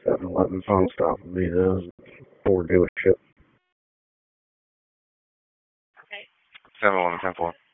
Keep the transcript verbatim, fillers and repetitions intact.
seven eleven phone stopping me. That was a Ford dealership. seven eleven ten four.